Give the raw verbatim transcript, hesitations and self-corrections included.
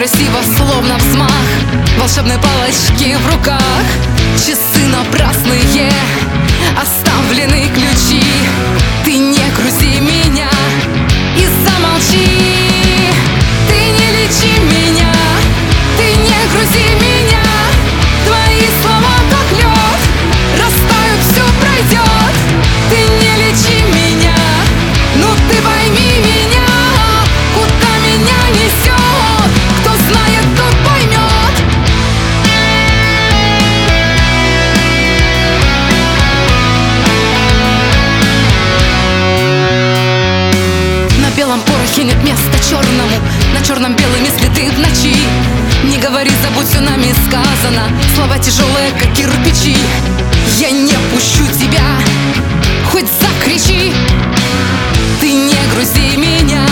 красиво, словно взмах волшебной палочки в руках. Часы напрасные, оставлены ключи. Ты не грузи меня и замолчи. Ты не лечи меня, ты не грузи меня. Твои слова как лед, растают, все пройдет. Ты не лечи меня, ну ты пойми меня. Куда меня несет, кто знает, тот поймет. На белом порохе нет места черному, на черном белыми следы в ночи. Не говори, забудь, все нами сказано. Слова тяжелые, как кирпичи. Я не пущу тебя, хоть закричи. Ты не грузи меня,